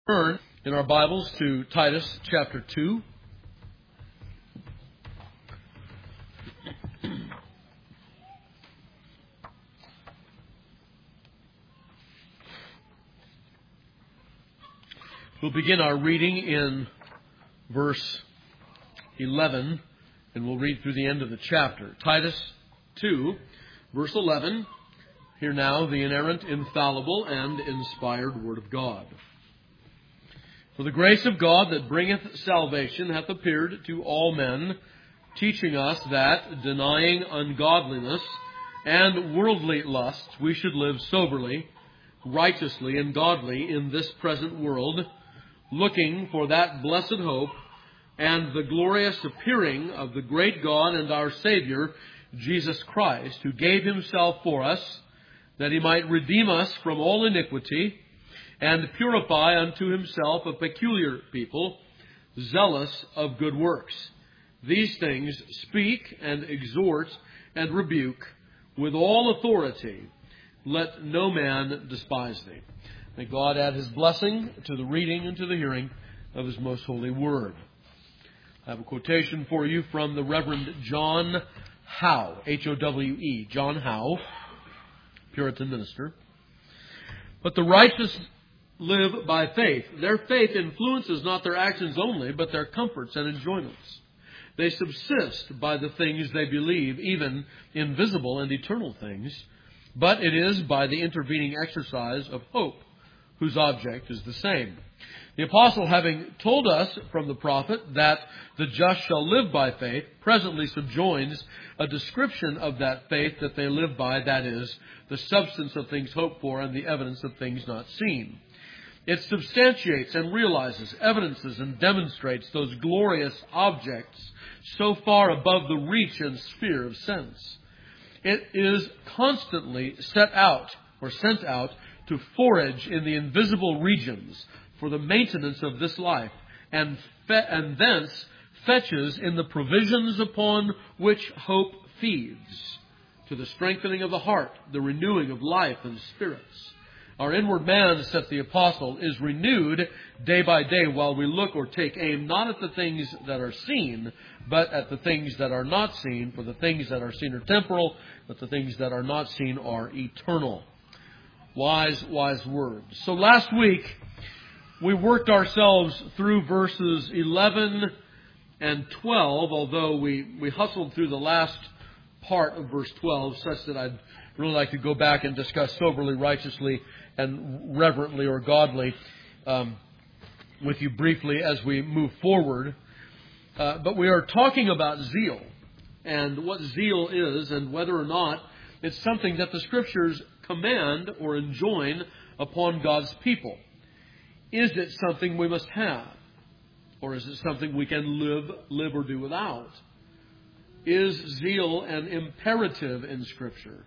Turn in our Bibles to Titus chapter 2. We'll begin our reading in verse 11, and we'll read through the end of the chapter. Titus 2, verse 11. Hear now the inerrant, infallible, and inspired Word of God. For the grace of God that bringeth salvation hath appeared to all men, teaching us that, denying ungodliness and worldly lusts, we should live soberly, righteously, and godly in this present world, looking for that blessed hope and the glorious appearing of the great God and our Savior, Jesus Christ, who gave Himself for us, that He might redeem us from all iniquity, and purify unto Himself a peculiar people, zealous of good works. These things speak and exhort and rebuke with all authority. Let no man despise thee. May God add His blessing to the reading and to the hearing of His most holy word. I have a quotation for you from the Reverend John Howe, H-O-W-E, John Howe, Puritan minister. But the righteous live by faith. Their faith influences not their actions only, but their comforts and enjoyments. They subsist by the things they believe, even invisible and eternal things, but it is by the intervening exercise of hope, whose object is the same. The apostle, having told us from the prophet that the just shall live by faith, presently subjoins a description of that faith that they live by, that is, the substance of things hoped for and the evidence of things not seen. It substantiates and realizes, evidences and demonstrates those glorious objects so far above the reach and sphere of sense. It is constantly sent out to forage in the invisible regions for the maintenance of this life, and thence fetches in the provisions upon which hope feeds, to the strengthening of the heart, the renewing of life and spirits. Our inward man, saith the apostle, is renewed day by day while we look or take aim not at the things that are seen, but at the things that are not seen. For the things that are seen are temporal, but the things that are not seen are eternal. Wise words. So last week, we worked ourselves through verses 11 and 12, although we hustled through the last part of verse 12, such that I'd really like to go back and discuss soberly, righteously, and reverently or godly with you briefly as we move forward. But we are talking about zeal and what zeal is and whether or not it's something that the Scriptures command or enjoin upon God's people. Is it something we must have? Or is it something we can live or do without? Is zeal an imperative in Scripture?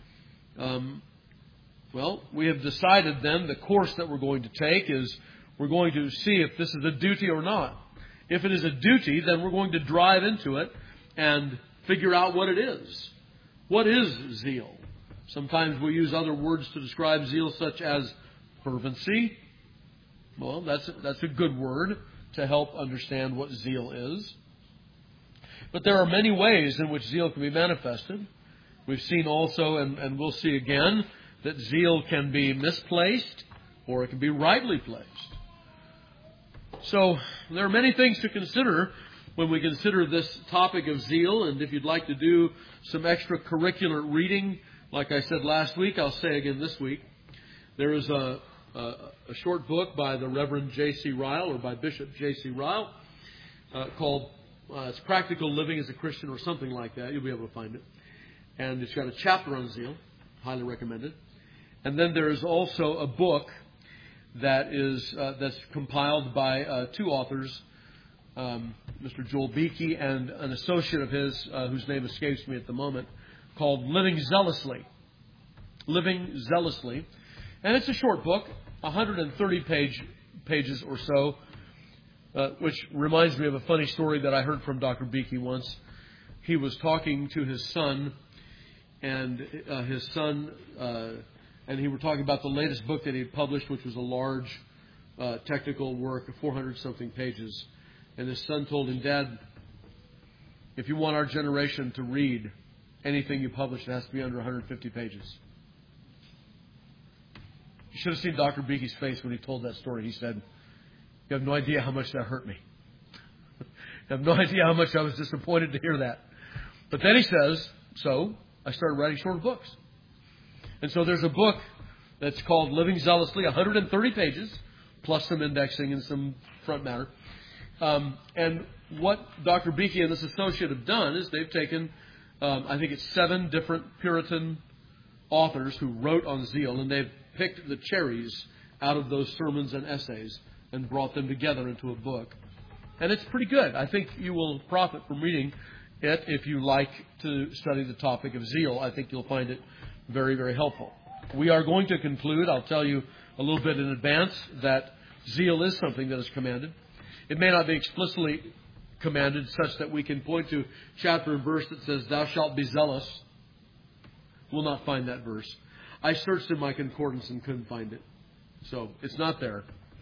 Well, we have decided then the course that we're going to take is we're going to see if this is a duty or not. If it is a duty, then we're going to drive into it and figure out what it is. What is zeal? Sometimes we use other words to describe zeal, such as fervency. Well, that's a good word to help understand what zeal is. But there are many ways in which zeal can be manifested. We've seen also, and we'll see again, that zeal can be misplaced or it can be rightly placed. So there are many things to consider when we consider this topic of zeal. And if you'd like to do some extracurricular reading, like I said last week, I'll say again this week, there is a short book by the Reverend J.C. Ryle, or by Bishop J.C. Ryle, called it's Practical Living as a Christian, or something like that. You'll be able to find it. And it's got a chapter on zeal. Highly recommended. And then there is also a book that is that's compiled by two authors, Mr. Joel Beakey and an associate of his, whose name escapes me at the moment, called Living Zealously. Living Zealously. And it's a short book, 130 pages or so, which reminds me of a funny story that I heard from Dr. Beakey once. He was talking to his son, and he were talking about the latest book that he had published, which was a large technical work, 400-something pages. And his son told him, "Dad, if you want our generation to read anything you publish, it has to be under 150 pages." You should have seen Dr. Beaky's face when he told that story. He said, "You have no idea how much that hurt me. You have no idea how much I was disappointed to hear that." But then he says, "So I started writing shorter books." And so there's a book that's called Living Zealously, 130 pages, plus some indexing and some front matter. And what Dr. Beaky and this associate have done is they've taken, I think it's 7 different Puritan authors who wrote on zeal, and they've picked the cherries out of those sermons and essays and brought them together into a book. And it's pretty good. I think you will profit from reading it if you like to study the topic of zeal. I think you'll find it very, very helpful. We are going to conclude, I'll tell you a little bit in advance, that zeal is something that is commanded. It may not be explicitly commanded such that we can point to chapter and verse that says, "Thou shalt be zealous." We'll not find that verse. I searched in my concordance and couldn't find it. So it's not there.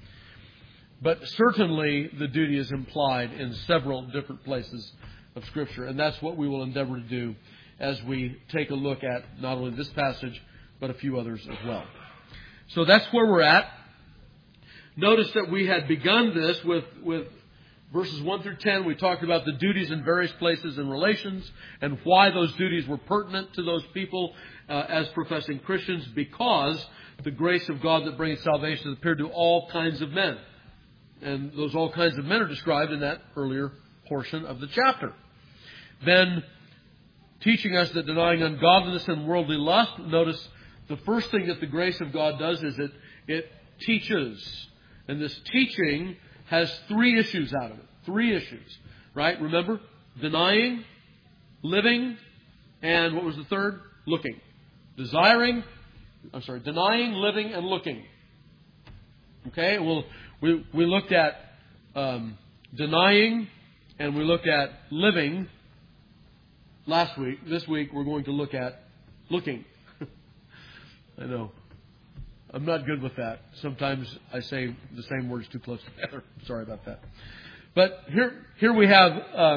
But certainly the duty is implied in several different places of Scripture. And that's what we will endeavor to do as we take a look at not only this passage, but a few others as well. So that's where we're at. Notice that we had begun this with verses 1 through 10. We talked about the duties in various places and relations and why those duties were pertinent to those people as professing Christians, because the grace of God that brings salvation has appeared to all kinds of men. And those all kinds of men are described in that earlier portion of the chapter. Then, teaching us that denying ungodliness and worldly lust, notice the first thing that the grace of God does is it teaches. And this teaching has 3 issues out of it. 3 issues. Right? Remember? Denying, living, and what was the third? Looking. Denying, living, and looking. Okay? Well, we looked at denying and we looked at living last week. This week we're going to look at looking. I know. I'm not good with that. Sometimes I say the same words too close together. Sorry about that. But here we have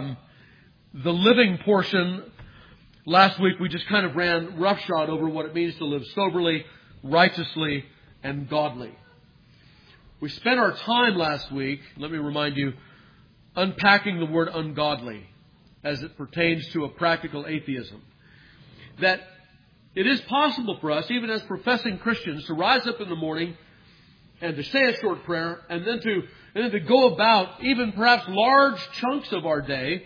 the living portion. Last week we just kind of ran roughshod over what it means to live soberly, righteously, and godly. We spent our time last week, let me remind you, unpacking the word ungodly as it pertains to a practical atheism. That it is possible for us, even as professing Christians, to rise up in the morning and to say a short prayer and then to go about even perhaps large chunks of our day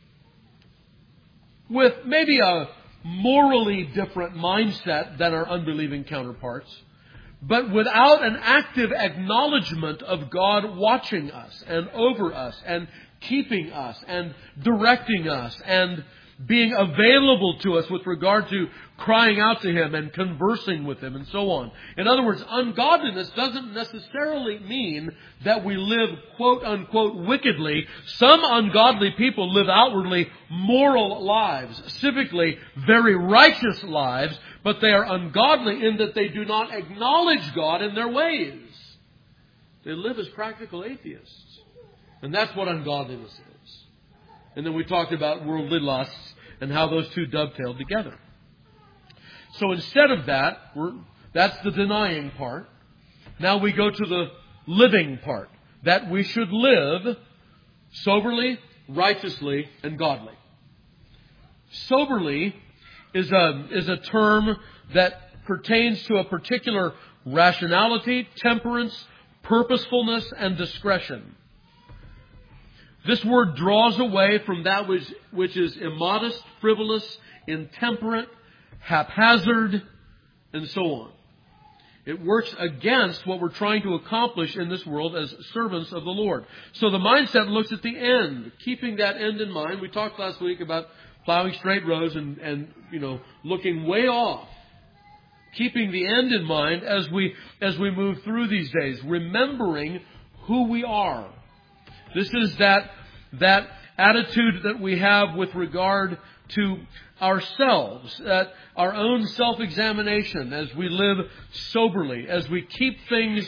with maybe a morally different mindset than our unbelieving counterparts, but without an active acknowledgement of God watching us and over us and keeping us and directing us and being available to us with regard to crying out to Him and conversing with Him and so on. In other words, ungodliness doesn't necessarily mean that we live quote unquote wickedly. Some ungodly people live outwardly moral lives, civically very righteous lives, but they are ungodly in that they do not acknowledge God in their ways. They live as practical atheists. And that's what ungodliness is. And then we talked about worldly lusts and how those two dovetail together. So instead of that, that's the denying part. Now we go to the living part. That we should live soberly, righteously, and godly. Soberly is a term that pertains to a particular rationality, temperance, purposefulness, and discretion. This word draws away from that which is immodest, frivolous, intemperate, haphazard, and so on. It works against what we're trying to accomplish in this world as servants of the Lord. So the mindset looks at the end, keeping that end in mind. We talked last week about plowing straight rows and looking way off. Keeping the end in mind as we move through these days, remembering who we are. This is that attitude that we have with regard to ourselves, our own self-examination as we live soberly, as we keep things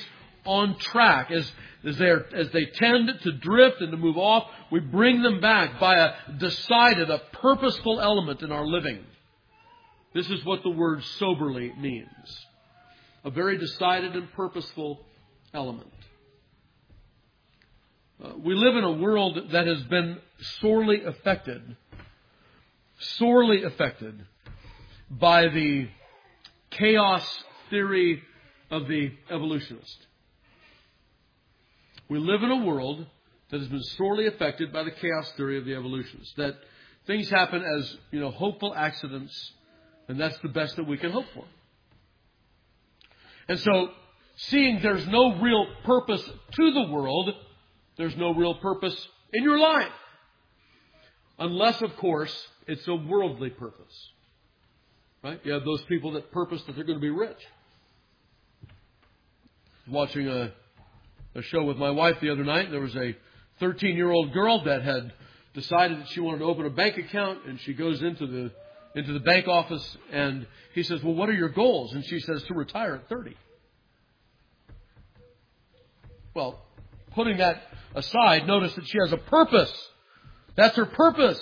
on track, as they tend to drift and to move off, we bring them back by a decided, a purposeful element in our living. This is what the word soberly means. A very decided and purposeful element. We live in a world that has been sorely affected by the chaos theory of the evolutionist. We live in a world that has been sorely affected by the chaos theory of the evolutionists. That things happen as, hopeful accidents, and that's the best that we can hope for. And so, seeing there's no real purpose to the world, there's no real purpose in your life. Unless, of course, it's a worldly purpose. Right? You have those people that purpose that they're going to be rich. Watching a show with my wife the other night. There was a 13-year-old girl that had decided that she wanted to open a bank account, and she goes into the bank office, and he says, "Well, what are your goals?" And she says, "To retire at 30. Well, putting that aside, notice that she has a purpose. That's her purpose.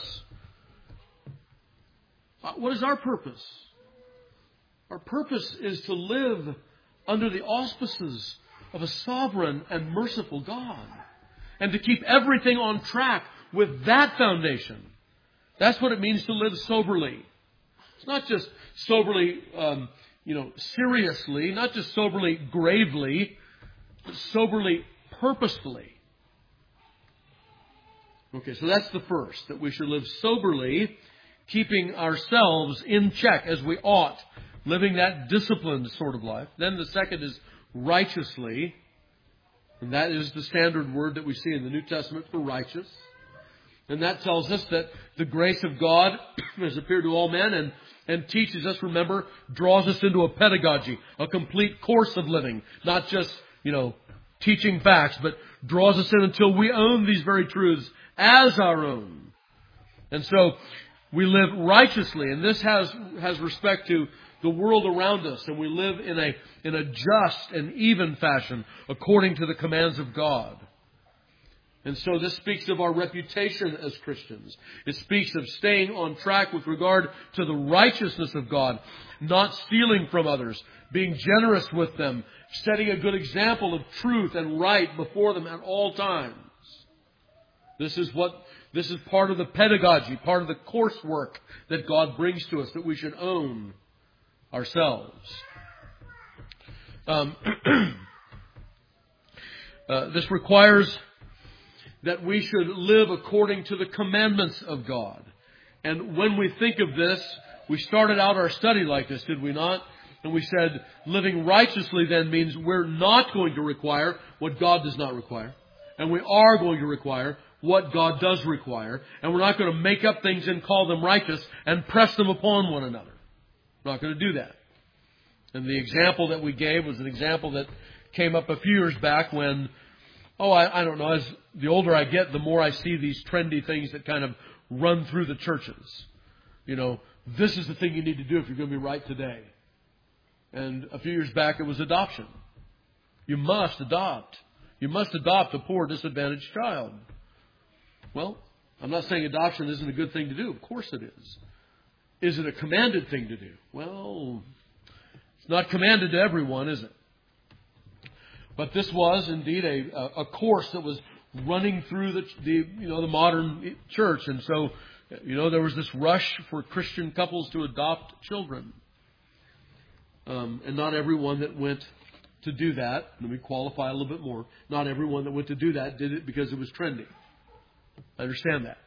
What is our purpose? Our purpose is to live under the auspices of a sovereign and merciful God, and to keep everything on track with that foundation. That's what it means to live soberly. It's not just soberly, seriously, not just soberly, gravely, but soberly, purposefully. Okay, so that's the first, that we should live soberly, keeping ourselves in check as we ought, living that disciplined sort of life. Then the second is righteously, and that is the standard word that we see in the New Testament for righteous. And that tells us that the grace of God has appeared to all men and teaches us, remember, draws us into a pedagogy, a complete course of living, not just, teaching facts, but draws us in until we own these very truths as our own. And so we live righteously, and this has respect to the world around us, and we live in a just and even fashion according to the commands of God. And so this speaks of our reputation as Christians. It speaks of staying on track with regard to the righteousness of God, not stealing from others, being generous with them, setting a good example of truth and right before them at all times. This is part of the pedagogy, part of the coursework that God brings to us that we should own ourselves. This requires that we should live according to the commandments of God. And when we think of this, we started out our study like this, did we not? And we said living righteously then means we're not going to require what God does not require. And we are going to require what God does require. And we're not going to make up things and call them righteous and press them upon one another. We're not going to do that. And the example that we gave was an example that came up a few years back when, I don't know, as the older I get, the more I see these trendy things that kind of run through the churches. This is the thing you need to do if you're going to be right today. And a few years back it was adoption. You must adopt. You must adopt a poor, disadvantaged child. Well, I'm not saying adoption isn't a good thing to do. Of course it is. Is it a commanded thing to do? Well, it's not commanded to everyone, is it? But this was indeed a course that was running through the modern church. And so, there was this rush for Christian couples to adopt children. And not everyone that went to do that, let me qualify a little bit more, not everyone that went to do that did it because it was trendy. I understand that.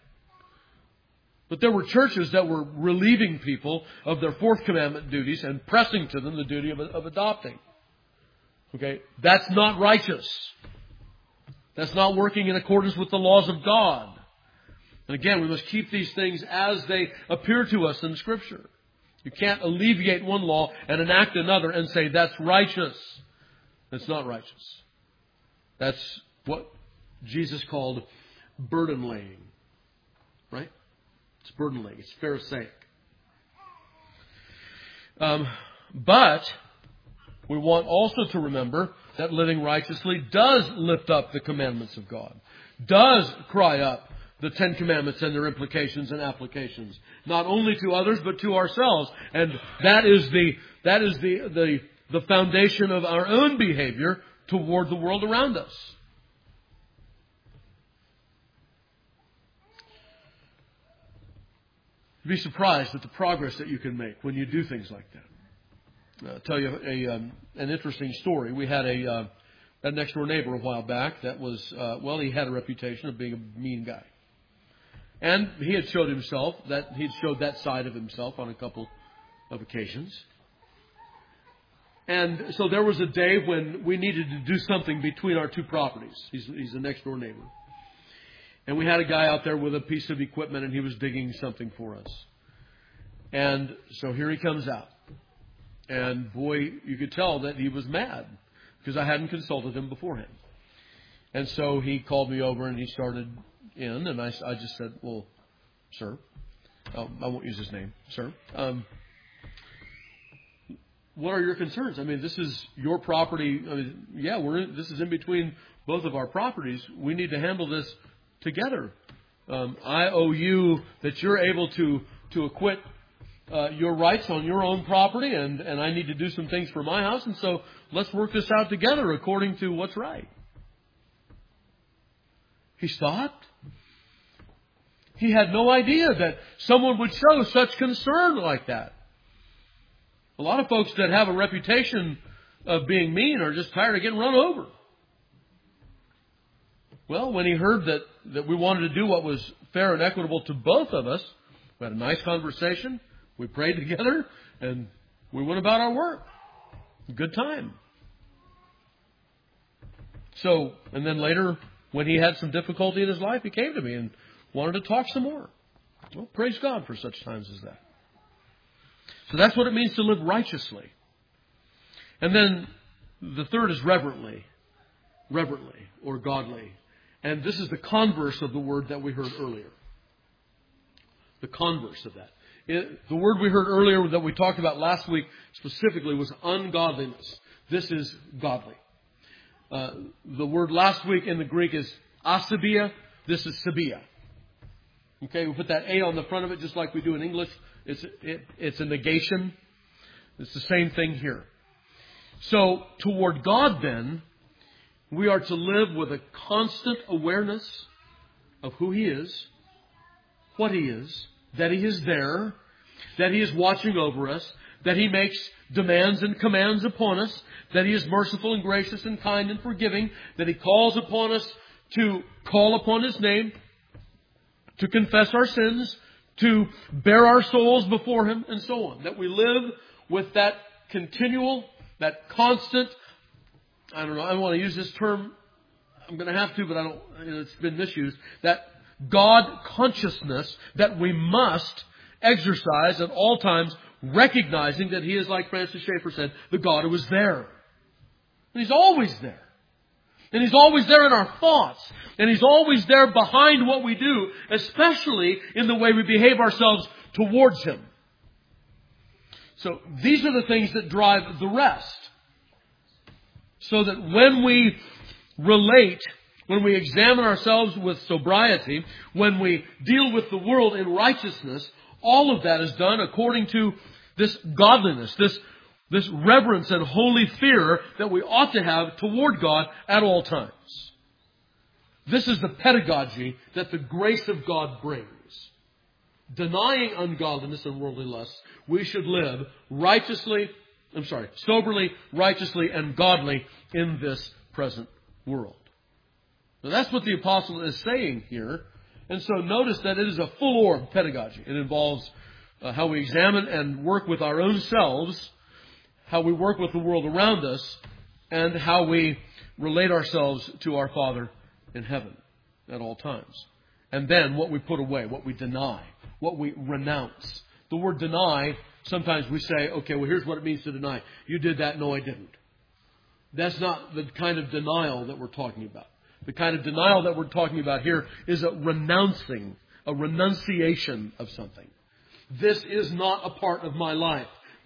But there were churches that were relieving people of their fourth commandment duties and pressing to them the duty of adopting. Okay, that's not righteous. That's not working in accordance with the laws of God. And again, we must keep these things as they appear to us in Scripture. You can't alleviate one law and enact another and say that's righteous. That's not righteous. That's what Jesus called burden laying. Right? It's burden laying. It's Pharisaic. But we want also to remember that living righteously does lift up the commandments of God, does cry up the Ten Commandments and their implications and applications, not only to others but to ourselves. And that is the foundation of our own behavior toward the world around us. You'd be surprised at the progress that you can make when you do things like that. I'll tell you an interesting story. We had a next door neighbor a while back that was, he had a reputation of being a mean guy. And he had showed that side of himself on a couple of occasions. And so there was a day when we needed to do something between our two properties. He's a next door neighbor. And we had a guy out there with a piece of equipment and he was digging something for us. And so here he comes out. And boy, you could tell that he was mad because I hadn't consulted him beforehand. And so he called me over and he started in, and I just said, well, sir, I won't use his name, sir. What are your concerns? I mean, this is your property. I mean, this is in between both of our properties. We need to handle this together. I owe you that you're able to acquit your rights on your own property, and I need to do some things for my house, and so let's work this out together according to what's right. He stopped. He had no idea that someone would show such concern like that. A lot of folks that have a reputation of being mean are just tired of getting run over. Well, when he heard that we wanted to do what was fair and equitable to both of us, we had a nice conversation. We prayed together and we went about our work. Good time. So, and then later, when he had some difficulty in his life, he came to me and wanted to talk some more. Well, praise God for such times as that. So that's what it means to live righteously. And then the third is reverently or godly. And this is the converse of the word that we heard earlier. The converse of that. The word we heard earlier that we talked about last week specifically was ungodliness. This is godly. The word last week in the Greek is asabia. This is sabia. Okay, we put that A on the front of it just like we do in English. It's a negation. It's the same thing here. So toward God then, we are to live with a constant awareness of who He is, what He is, that He is there, that He is watching over us, that He makes demands and commands upon us, that He is merciful and gracious and kind and forgiving, that He calls upon us to call upon His name, to confess our sins, to bear our souls before Him, and so on. That we live with that continual, that constant, I don't want to use this term, I'm going to have to, but I don't, it's been misused, that God consciousness that we must exercise at all times, recognizing that He is, like Francis Schaeffer said, the God who is there. And He's always there. And He's always there in our thoughts. And He's always there behind what we do, especially in the way we behave ourselves towards Him. So these are the things that drive the rest. So that when we relate, when we examine ourselves with sobriety, when we deal with the world in righteousness, all of that is done according to this godliness, this reverence and holy fear that we ought to have toward God at all times. This is the pedagogy that the grace of God brings. Denying ungodliness and worldly lusts, we should live soberly, righteously, and godly in this present world. Now that's what the apostle is saying here. And so notice that it is a full orb pedagogy. It involves how we examine and work with our own selves, how we work with the world around us, and how we relate ourselves to our Father in heaven at all times. And then what we put away, what we deny, what we renounce. The word deny, sometimes we say, okay, well, here's what it means to deny. You did that, no, I didn't. That's not the kind of denial that we're talking about. The kind of denial that we're talking about here is a renouncing, a renunciation of something. This is not a part of my life.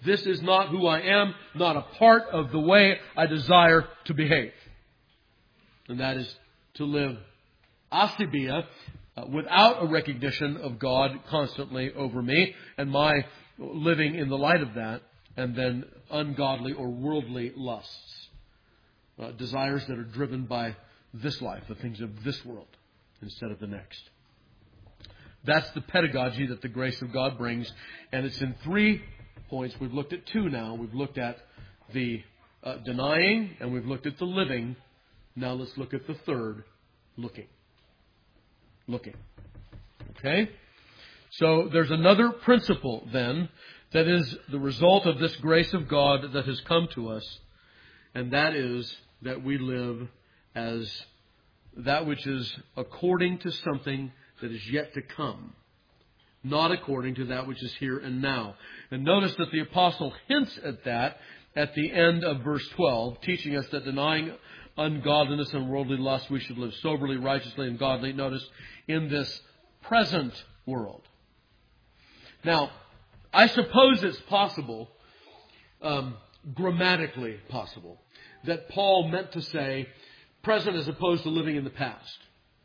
This is not who I am, not a part of the way I desire to behave. And that is to live asibia, without a recognition of God constantly over me, and my living in the light of that, and then ungodly or worldly lusts. Desires that are driven by this life, the things of this world, instead of the next. That's the pedagogy that the grace of God brings, and it's in 3 points. We've looked at 2 now. We've looked at the denying, and we've looked at the living. Now let's look at the third, looking. Looking. Okay? So there's another principle then that is the result of this grace of God that has come to us, and that is that we live as that which is according to something that is yet to come, not according to that which is here and now. And notice that the apostle hints at that at the end of verse 12, teaching us that denying ungodliness and worldly lust, we should live soberly, righteously, and godly. Notice, in this present world. Now, I suppose it's possible, grammatically possible, that Paul meant to say present as opposed to living in the past.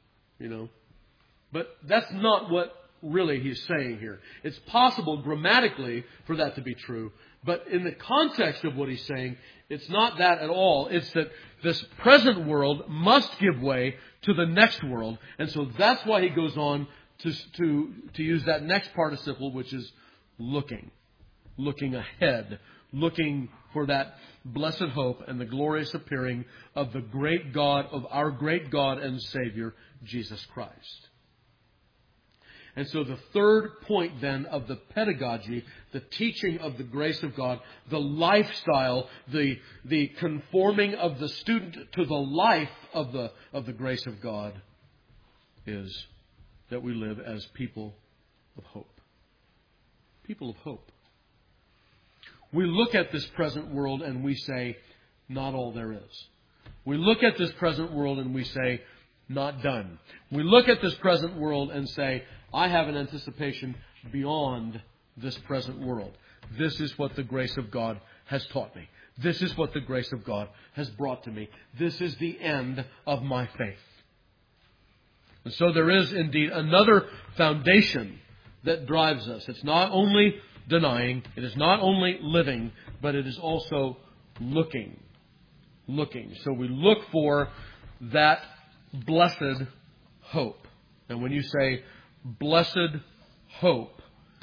But that's not what really he's saying here. It's possible grammatically for that to be true, but in the context of what he's saying, it's not that at all. It's that this present world must give way to the next world. And so that's why he goes on to use that next participle, which is looking. Looking ahead. Looking for that blessed hope and the glorious appearing of the great God, of our great God and Savior, Jesus Christ. And so the third point then of the pedagogy, the teaching of the grace of God, the lifestyle, the conforming of the student to the life of the grace of God, is that we live as people of hope. People of hope. We look at this present world and we say, not all there is. We look at this present world and we say, not done. We look at this present world and say, I have an anticipation beyond this present world. This is what the grace of God has taught me. This is what the grace of God has brought to me. This is the end of my faith. And so there is indeed another foundation that drives us. It's not only denying, it is not only living, but it is also looking. Looking. So we look for that blessed hope. And when you say blessed hope,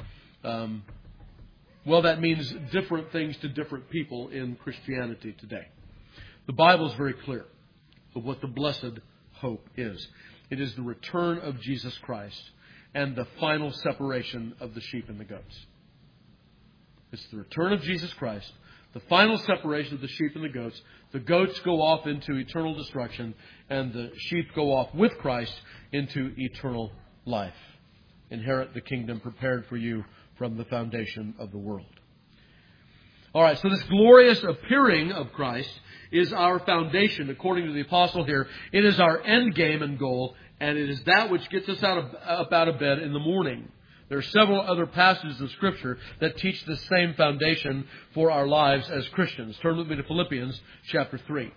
well, that means different things to different people in Christianity today. The Bible is very clear of what the blessed hope is. It is the return of Jesus Christ and the final separation of the sheep and the goats. It's the return of Jesus Christ, the final separation of the sheep and the goats. The goats go off into eternal destruction, and the sheep go off with Christ into eternal life. Inherit the kingdom prepared for you from the foundation of the world. All right, so this glorious appearing of Christ is our foundation, according to the apostle here. It is our end game and goal, and it is that which gets us up out of bed in the morning. There are several other passages of Scripture that teach the same foundation for our lives as Christians. Turn with me to Philippians chapter 3.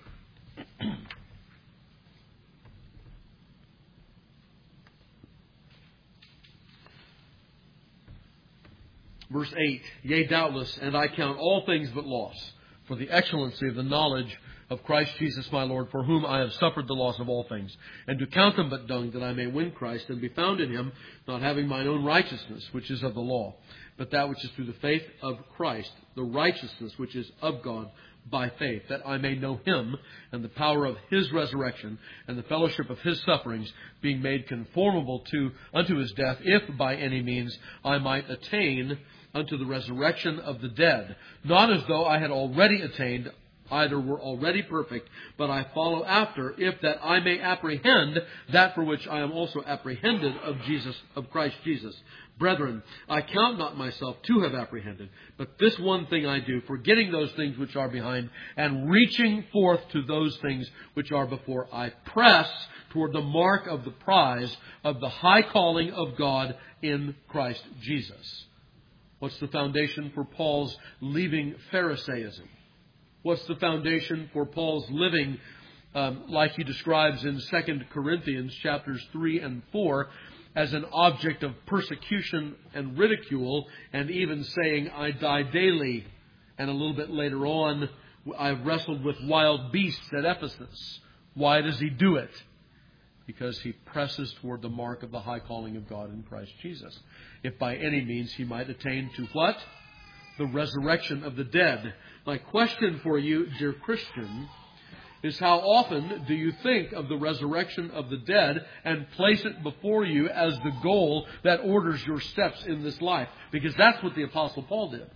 Verse 8, Yea, doubtless, and I count all things but loss, for the excellency of the knowledge of Christ Jesus my Lord, for whom I have suffered the loss of all things, and to count them but dung, that I may win Christ, and be found in him, not having mine own righteousness, which is of the law, but that which is through the faith of Christ, the righteousness which is of God by faith, that I may know him, and the power of his resurrection, and the fellowship of his sufferings, being made conformable unto his death, if by any means I might attain unto the resurrection of the dead. Not as though I had already attained, either were already perfect, but I follow after, if that I may apprehend that for which I am also apprehended of Christ Jesus. Brethren, I count not myself to have apprehended, but this one thing I do, forgetting those things which are behind, and reaching forth to those things which are before, I press toward the mark of the prize of the high calling of God in Christ Jesus. What's the foundation for Paul's leaving Pharisaism? What's the foundation for Paul's living, like he describes in 2 Corinthians chapters 3 and 4, as an object of persecution and ridicule, and even saying, I die daily. And a little bit later on, I wrestled with wild beasts at Ephesus. Why does he do it? Because he presses toward the mark of the high calling of God in Christ Jesus. If by any means he might attain to what? The resurrection of the dead. My question for you, dear Christian, is how often do you think of the resurrection of the dead and place it before you as the goal that orders your steps in this life? Because that's what the Apostle Paul did.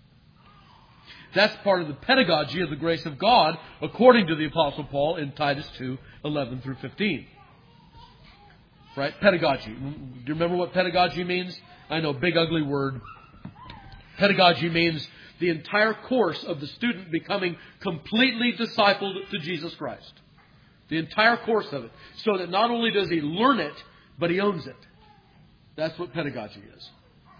That's part of the pedagogy of the grace of God, according to the Apostle Paul in Titus 2:11 through 15. Right? Pedagogy. Do you remember what pedagogy means? I know, big ugly word. Pedagogy means the entire course of the student becoming completely discipled to Jesus Christ. The entire course of it. So that not only does he learn it, but he owns it. That's what pedagogy is.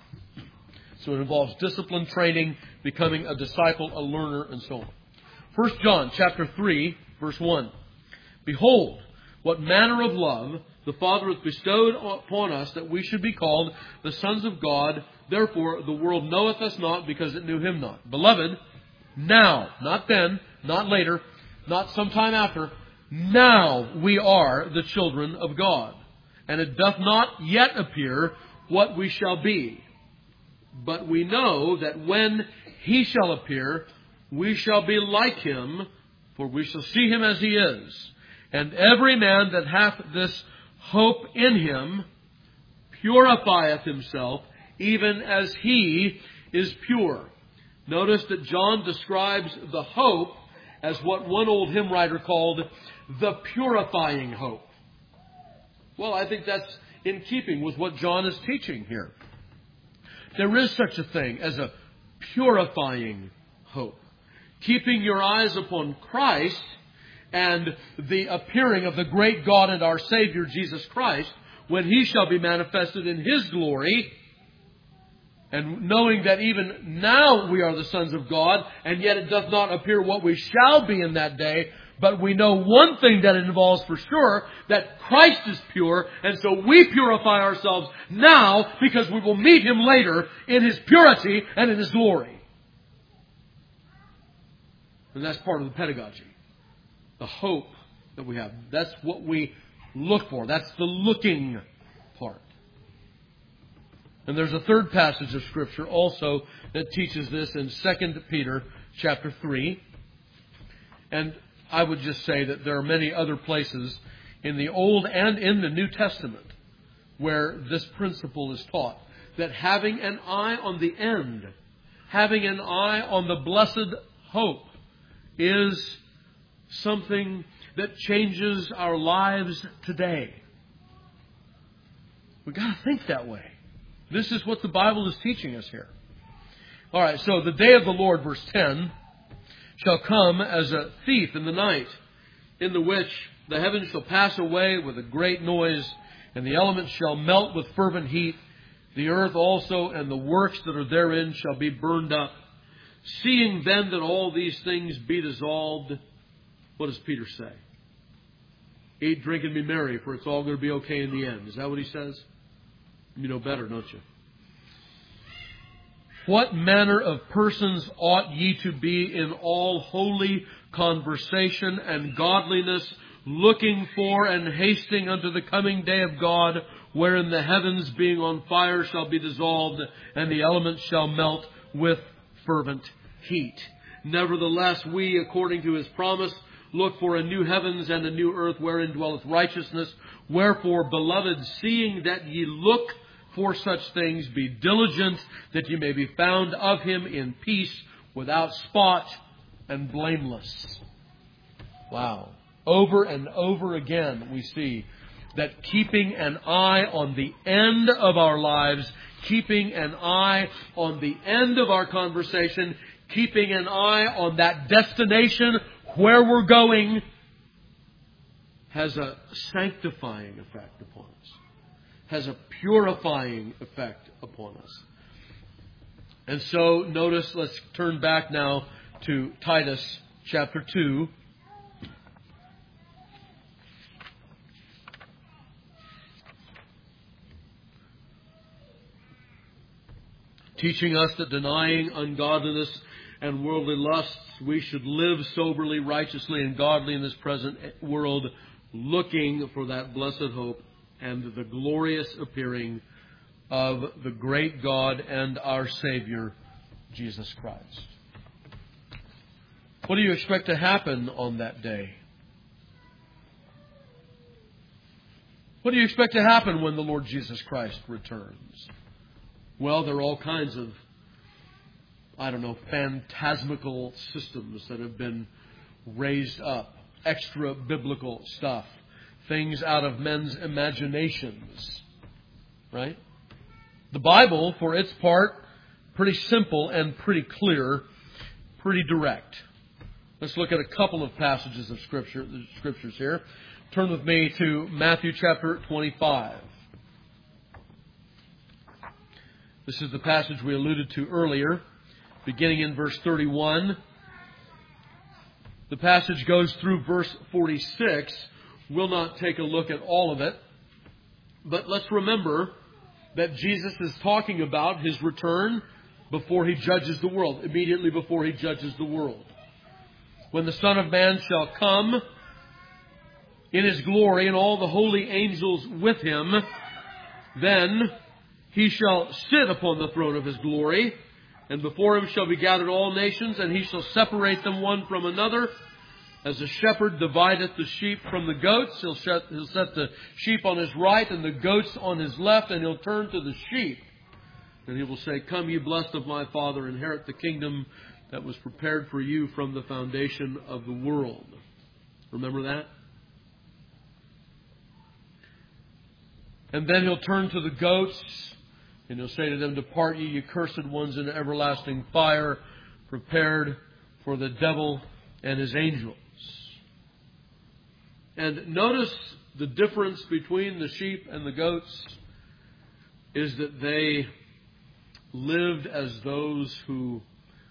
So it involves discipline, training, becoming a disciple, a learner, and so on. 1 John chapter 3, verse 1. Behold, what manner of love the Father hath bestowed upon us, that we should be called the sons of God. Therefore the world knoweth us not, because it knew him not. Beloved, now, not then, not later, not sometime after, now we are the children of God. And it doth not yet appear what we shall be. But we know that when he shall appear, we shall be like him, for we shall see him as he is. And every man that hath this hope in him purifieth himself, even as he is pure. Notice that John describes the hope as what one old hymn writer called the purifying hope. Well, I think that's in keeping with what John is teaching here. There is such a thing as a purifying hope. Keeping your eyes upon Christ and the appearing of the great God and our Savior Jesus Christ, when he shall be manifested in his glory, and knowing that even now we are the sons of God, and yet it doth not appear what we shall be in that day, but we know one thing that it involves for sure, that Christ is pure, and so we purify ourselves now because we will meet him later in his purity and in his glory. And that's part of the pedagogy. The hope that we have. That's what we look for. That's the looking part. And there's a third passage of Scripture also that teaches this in 2 Peter chapter 3. And I would just say that there are many other places in the Old and in the New Testament where this principle is taught. That having an eye on the end, having an eye on the blessed hope, is something that changes our lives today. We've got to think that way. This is what the Bible is teaching us here. All right, so the day of the Lord, verse 10, shall come as a thief in the night, in the which the heavens shall pass away with a great noise, and the elements shall melt with fervent heat. The earth also and the works that are therein shall be burned up. Seeing then that all these things be dissolved, what does Peter say? Eat, drink, and be merry, for it's all going to be okay in the end. Is that what he says? You know better, don't you? What manner of persons ought ye to be in all holy conversation and godliness, looking for and hasting unto the coming day of God, wherein the heavens being on fire shall be dissolved, and the elements shall melt with fervent heat. Nevertheless, we, according to his promise, look for a new heavens and a new earth, wherein dwelleth righteousness. Wherefore, beloved, seeing that ye look for such things, be diligent that ye may be found of him in peace, without spot and blameless. Wow. Over and over again we see that keeping an eye on the end of our lives, keeping an eye on the end of our conversation, keeping an eye on that destination where we're going, has a sanctifying effect upon us, has a purifying effect upon us. And so, notice, let's turn back now to Titus chapter 2. Teaching us that denying ungodliness and worldly lusts, we should live soberly, righteously, and godly in this present world, looking for that blessed hope and the glorious appearing of the great God and our Savior, Jesus Christ. What do you expect to happen on that day? What do you expect to happen when the Lord Jesus Christ returns? Well, there are all kinds of, phantasmical systems that have been raised up. Extra biblical stuff. Things out of men's imaginations. Right? The Bible, for its part, pretty simple and pretty clear, pretty direct. Let's look at a couple of passages of scriptures here. Turn with me to Matthew chapter 25. This is the passage we alluded to earlier, beginning in verse 31. The passage goes through verse 46. We'll not take a look at all of it. But let's remember that Jesus is talking about His return before He judges the world, immediately before He judges the world. When the Son of Man shall come in His glory and all the holy angels with Him, then He shall sit upon the throne of His glory, and before Him shall be gathered all nations, and He shall separate them one from another. As a shepherd divideth the sheep from the goats, He'll set the sheep on His right and the goats on His left, and He'll turn to the sheep. And He will say, Come, ye blessed of my Father, inherit the kingdom that was prepared for you from the foundation of the world. Remember that? And then He'll turn to the goats, and He'll say to them, Depart ye, ye cursed ones, into everlasting fire, prepared for the devil and his angels. And notice the difference between the sheep and the goats is that they lived as those who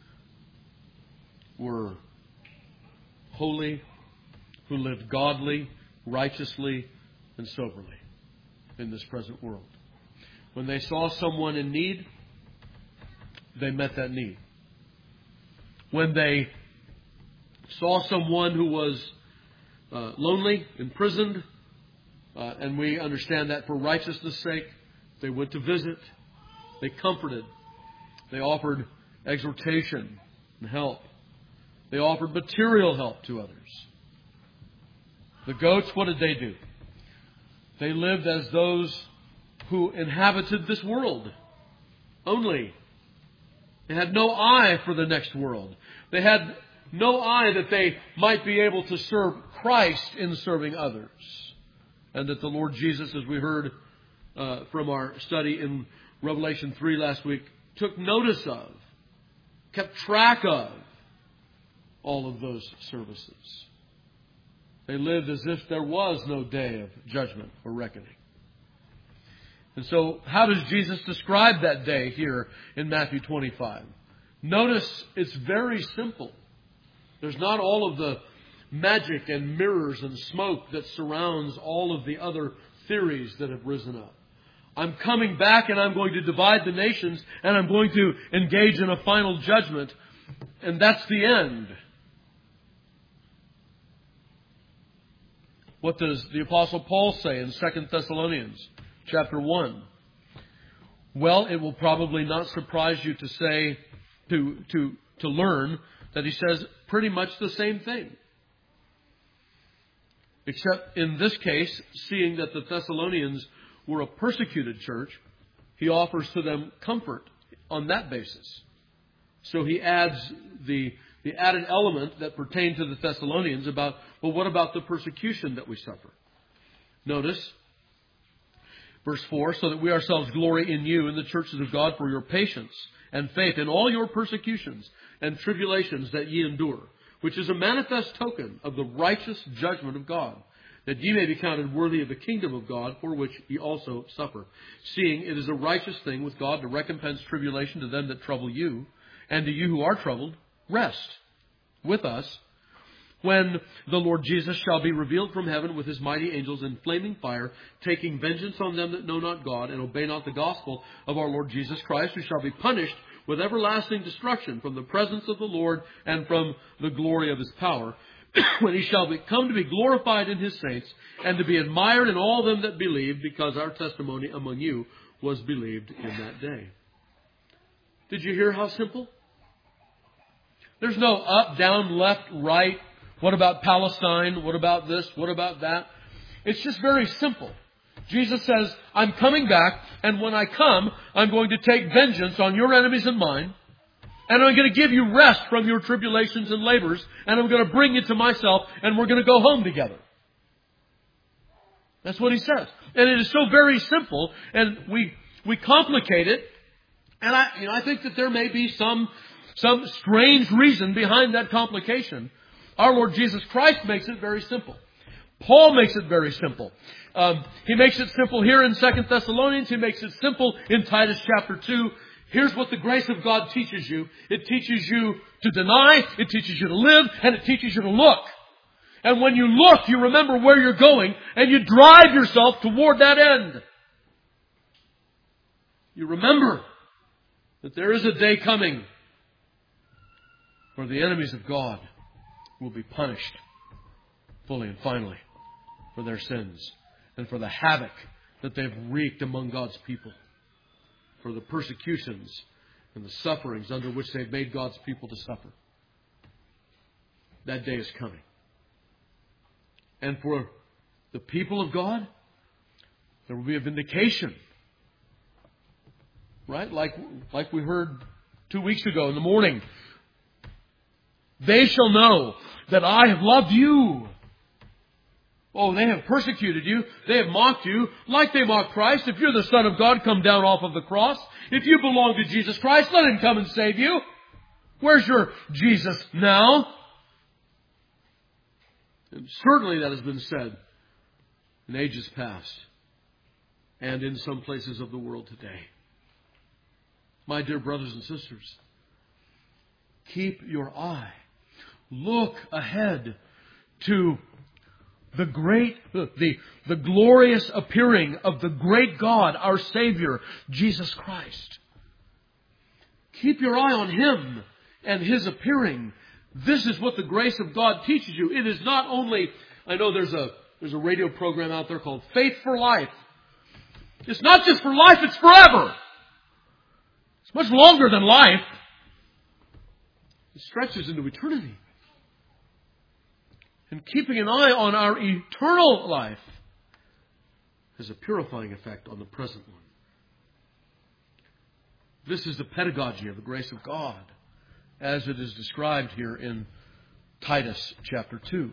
were holy, who lived godly, righteously, and soberly in this present world. When they saw someone in need, they met that need. When they saw someone who was lonely, imprisoned, and we understand that for righteousness' sake, they went to visit, they comforted, they offered exhortation and help. They offered material help to others. The goats, what did they do? They lived as those who inhabited this world only. They had no eye for the next world. They had no eye that they might be able to serve Christ in serving others. And that the Lord Jesus, as we heard from our study in Revelation 3 last week, took notice of, kept track of all of those services. They lived as if there was no day of judgment or reckoning. And so, how does Jesus describe that day here in Matthew 25? Notice it's very simple. There's not all of the magic and mirrors and smoke that surrounds all of the other theories that have risen up. I'm coming back and I'm going to divide the nations and I'm going to engage in a final judgment. And that's the end. What does the Apostle Paul say in 2 Thessalonians chapter 1? Well, it will probably not surprise you to say, to learn that he says pretty much the same thing. Except in this case, seeing that the Thessalonians were a persecuted church, he offers to them comfort on that basis. So he adds the added element that pertained to the Thessalonians about, well, what about the persecution that we suffer? Notice, verse 4, so that we ourselves glory in you in the churches of God for your patience and faith in all your persecutions and tribulations that ye endure, which is a manifest token of the righteous judgment of God, that ye may be counted worthy of the kingdom of God, for which ye also suffer. Seeing it is a righteous thing with God to recompense tribulation to them that trouble you, and to you who are troubled, rest with us, when the Lord Jesus shall be revealed from heaven with his mighty angels in flaming fire, taking vengeance on them that know not God, and obey not the gospel of our Lord Jesus Christ, who shall be punished with everlasting destruction from the presence of the Lord and from the glory of his power, when he shall come to be glorified in his saints, and to be admired in all them that believe, because our testimony among you was believed in that day. Did you hear how simple? There's no up, down, left, right. What about Palestine? What about this? What about that? It's just very simple. Jesus says, I'm coming back, and when I come, I'm going to take vengeance on your enemies and mine, and I'm going to give you rest from your tribulations and labors, and I'm going to bring you to myself, and we're going to go home together. That's what he says. And it is so very simple, and we complicate it, and I think that there may be some strange reason behind that complication. Our Lord Jesus Christ makes it very simple. Paul makes it very simple. He makes it simple here in 2 Thessalonians. He makes it simple in Titus chapter 2. Here's what the grace of God teaches you. It teaches you to deny, it teaches you to live, and it teaches you to look. And when you look, you remember where you're going, and you drive yourself toward that end. You remember that there is a day coming where the enemies of God will be punished fully and finally for their sins and for the havoc that they've wreaked among God's people, for the persecutions and the sufferings under which they've made God's people to suffer. That day is coming. And for the people of God, there will be a vindication. Right? Like we heard 2 weeks ago in the morning. They shall know that I have loved you. Oh, they have persecuted you. They have mocked you like they mocked Christ. If you're the Son of God, come down off of the cross. If you belong to Jesus Christ, let him come and save you. Where's your Jesus now? And certainly that has been said in ages past and in some places of the world today. My dear brothers and sisters, keep your eye. Look ahead to the glorious appearing of the great God, our Savior, Jesus Christ. Keep your eye on him and his appearing. This is what the grace of God teaches you. It is not only, I know there's a radio program out there called Faith for Life. It's not just for life, it's forever. It's much longer than life. It stretches into eternity. And keeping an eye on our eternal life has a purifying effect on the present one. This is the pedagogy of the grace of God, as it is described here in Titus chapter 2.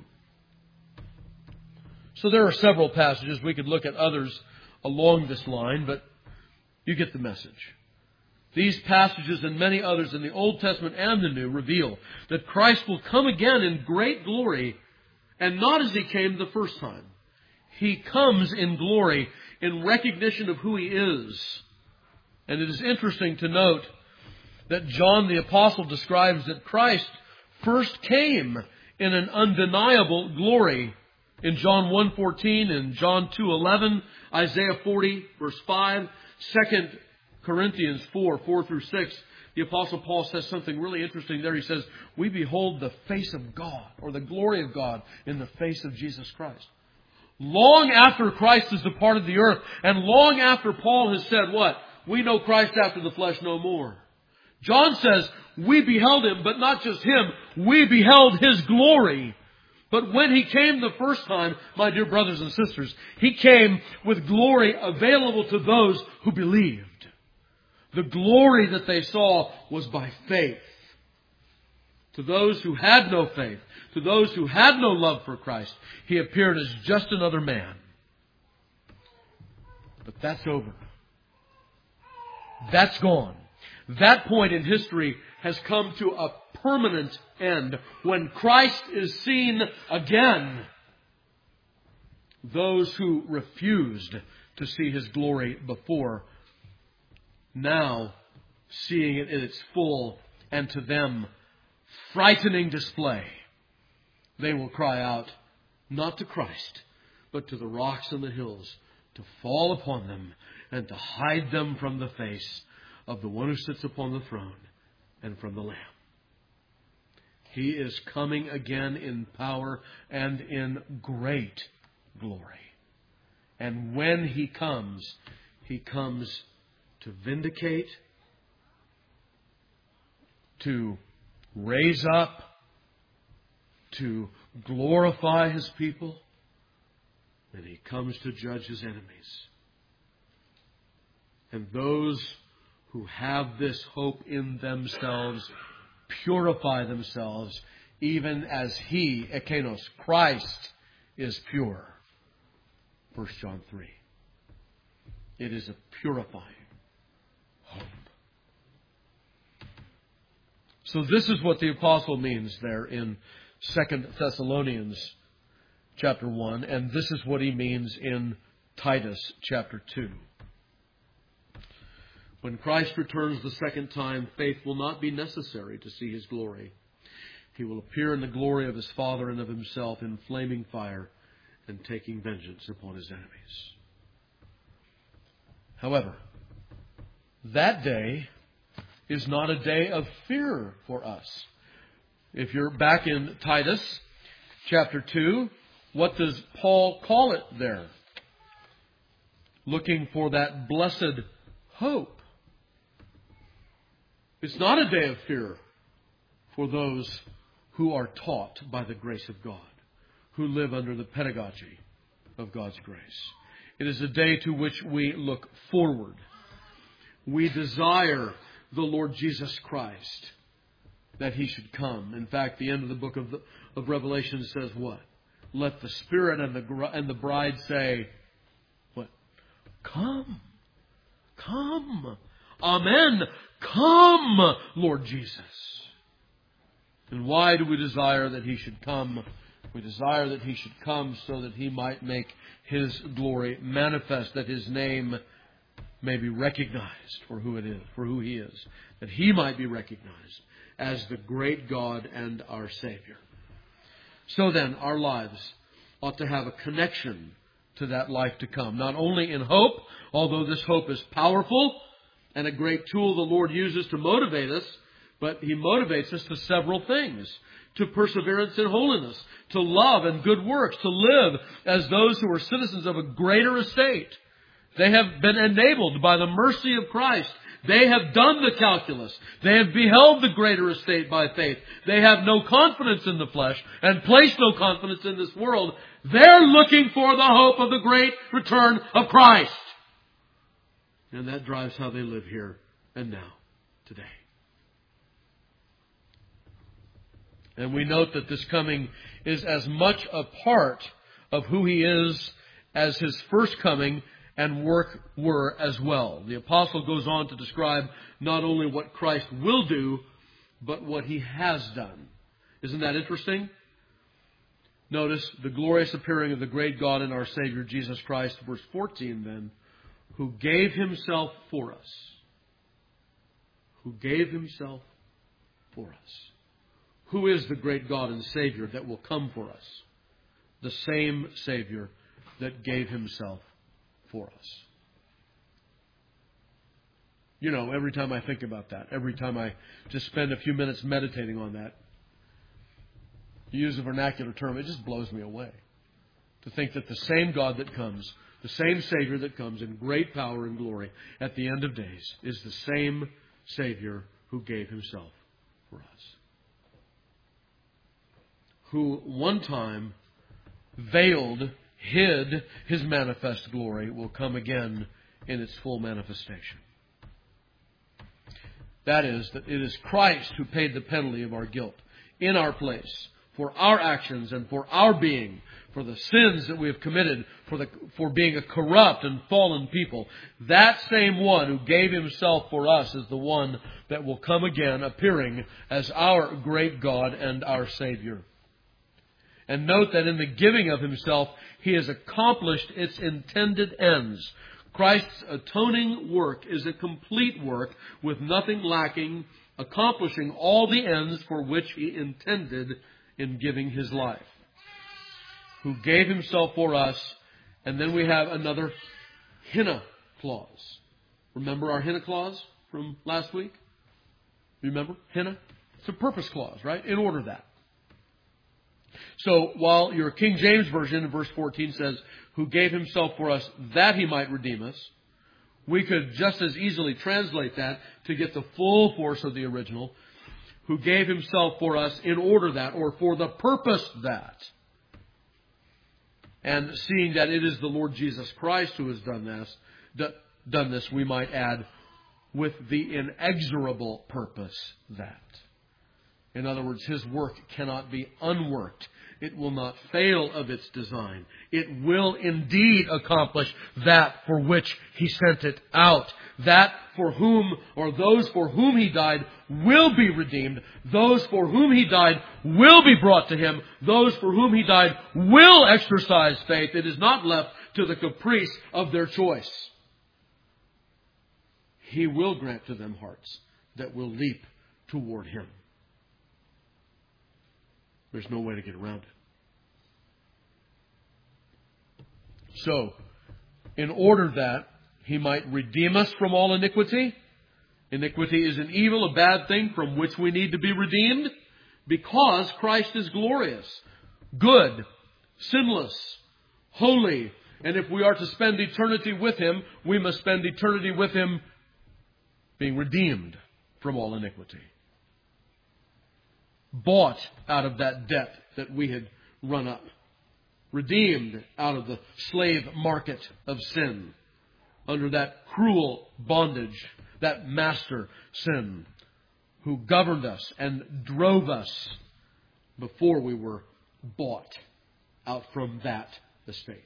So there are several passages. We could look at others along this line, but you get the message. These passages and many others in the Old Testament and the New reveal that Christ will come again in great glory, and not as he came the first time. He comes in glory in recognition of who he is. And it is interesting to note that John the Apostle describes that Christ first came in an undeniable glory in John 1:14 and John 2:11, Isaiah 40 verse 5, 2 Corinthians 4 through 6. The Apostle Paul says something really interesting there. He says, we behold the face of God, or the glory of God, in the face of Jesus Christ. Long after Christ has departed the earth, and long after Paul has said what? We know Christ after the flesh no more. John says, we beheld him, but not just him. We beheld his glory. But when he came the first time, my dear brothers and sisters, he came with glory available to those who believed. The glory that they saw was by faith. To those who had no faith, to those who had no love for Christ, he appeared as just another man. But that's over. That's gone. That point in history has come to a permanent end when Christ is seen again. those who refused to see His glory before, now seeing it in its full and to them frightening display, they will cry out, not to Christ, but to the rocks and the hills, to fall upon them and to hide them from the face of the one who sits upon the throne and from the Lamb. He is coming again in power and in great glory. And when He comes to vindicate, to raise up, to glorify His people, and He comes to judge His enemies. And those who have this hope in themselves purify themselves even as He, Ekenos, Christ, is pure. 1 John 3. It is a purifying hope. So this is what the apostle means there in 2 Thessalonians chapter 1, and this is what he means in Titus chapter 2. When Christ returns the second time, faith will not be necessary to see His glory. He will appear in the glory of His Father and of Himself in flaming fire and taking vengeance upon His enemies. However, that day is not a day of fear for us. If you're back in Titus chapter 2, what does Paul call it there? Looking for that blessed hope. It's not a day of fear for those who are taught by the grace of God, who live under the pedagogy of God's grace. It is a day to which we look forward. We desire the Lord Jesus Christ, that He should come. In fact, the end of the book of Revelation says what? Let the Spirit and the bride say, what? Come. Come. Amen. Come, Lord Jesus. And why do we desire that He should come? We desire that He should come so that He might make His glory manifest, that His name may be recognized for who it is, for who He is, that He might be recognized as the great God and our Savior. So then, our lives ought to have a connection to that life to come, not only in hope, although this hope is powerful and a great tool the Lord uses to motivate us, but He motivates us to several things. To perseverance in holiness, to love and good works, to live as those who are citizens of a greater estate. They have been enabled by the mercy of Christ. They have done the calculus. They have beheld the greater estate by faith. They have no confidence in the flesh and place no confidence in this world. They're looking for the hope of the great return of Christ. And that drives how they live here and now, today. And we note that this coming is as much a part of who He is as His first coming and work were as well. The apostle goes on to describe not only what Christ will do, but what He has done. Isn't that interesting? Notice the glorious appearing of the great God and our Savior Jesus Christ, verse 14 then, who gave Himself for us. Who gave Himself for us. Who is the great God and Savior that will come for us? The same Savior that gave Himself for us. You know, every time I think about that, every time I just spend a few minutes meditating on that, to use a vernacular term, it just blows me away. To think that the same God that comes, the same Savior that comes in great power and glory at the end of days, is the same Savior who gave Himself for us. Who one time veiled, hid His manifest glory, will come again in its full manifestation. That is, that it is Christ who paid the penalty of our guilt in our place, for our actions and for our being, for the sins that we have committed, for being a corrupt and fallen people. That same one who gave Himself for us is the one that will come again, appearing as our great God and our Savior. And note that in the giving of Himself, He has accomplished its intended ends. Christ's atoning work is a complete work with nothing lacking, accomplishing all the ends for which He intended in giving His life. Who gave Himself for us. And then we have another hina clause. Remember our hina clause from last week? Remember? Hina? It's a purpose clause, right? In order that. So while your King James Version in verse 14 says, who gave Himself for us that He might redeem us, we could just as easily translate that to get the full force of the original, who gave Himself for us in order that, or for the purpose that. And seeing that it is the Lord Jesus Christ who has done this, we might add, with the inexorable purpose that. In other words, His work cannot be unworked. It will not fail of its design. It will indeed accomplish that for which He sent it out. That for whom, or those for whom He died, will be redeemed. Those for whom He died will be brought to Him. Those for whom He died will exercise faith. It is not left to the caprice of their choice. He will grant to them hearts that will leap toward Him. There's no way to get around it. So, in order that He might redeem us from all iniquity. Iniquity is an evil, a bad thing from which we need to be redeemed because Christ is glorious, good, sinless, holy. And if we are to spend eternity with Him, we must spend eternity with Him being redeemed from all iniquity. Bought out of that debt that we had run up. Redeemed out of the slave market of sin. Under that cruel bondage, that master sin, who governed us and drove us before we were bought out from that estate.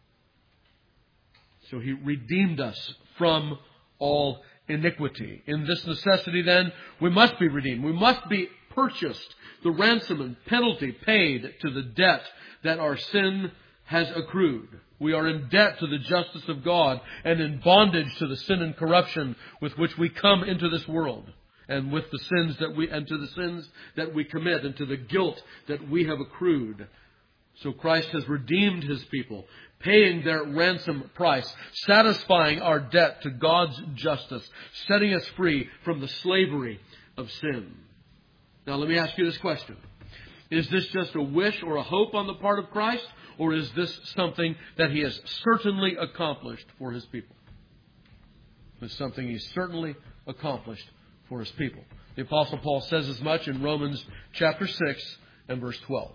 So He redeemed us from all iniquity. In this necessity, then, we must be redeemed. We must be purchased. The ransom and penalty paid to the debt that our sin has accrued. We are in debt to the justice of God and in bondage to the sin and corruption with which we come into this world, and with the sins that we commit, and to the guilt that we have accrued. So Christ has redeemed His people, paying their ransom price, satisfying our debt to God's justice, setting us free from the slavery of sin. Now let me ask you this question. Is this just a wish or a hope on the part of Christ? Or is this something that He has certainly accomplished for His people? It's something He's certainly accomplished for His people. The Apostle Paul says as much in Romans chapter 6 and verse 12.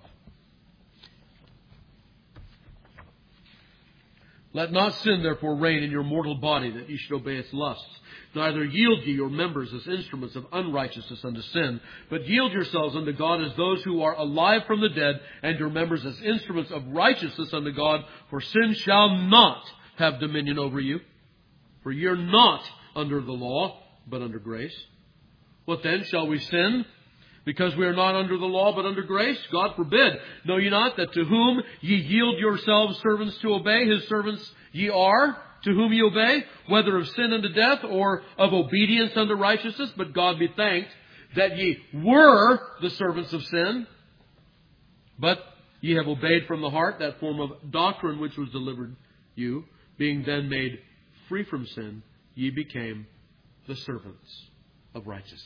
Let not sin therefore reign in your mortal body, that ye should obey its lusts. Neither yield ye your members as instruments of unrighteousness unto sin, but yield yourselves unto God as those who are alive from the dead, and your members as instruments of righteousness unto God. For sin shall not have dominion over you. For ye are not under the law, but under grace. What then? Shall we sin because we are not under the law, but under grace? God forbid. Know ye not that to whom ye yield yourselves servants to obey, His servants ye are, to whom ye obey, whether of sin unto death, or of obedience unto righteousness? But God be thanked that ye were the servants of sin, but ye have obeyed from the heart that form of doctrine which was delivered you. Being then made free from sin, ye became the servants of righteousness.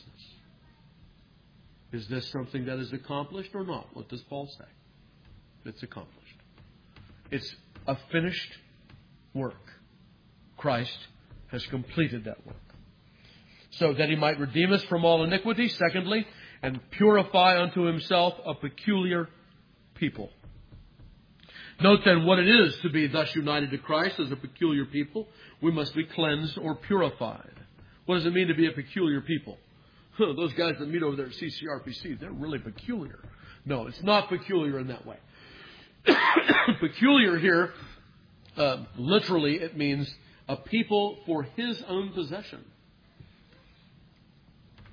Is this something that is accomplished or not? What does Paul say? It's accomplished. It's a finished work. Christ has completed that work. So that He might redeem us from all iniquity, secondly, and purify unto Himself a peculiar people. Note then what it is to be thus united to Christ as a peculiar people. We must be cleansed or purified. What does it mean to be a peculiar people? Those guys that meet over there at CCRPC, they're really peculiar. No, it's not peculiar in that way. Peculiar here, literally, it means a people for His own possession.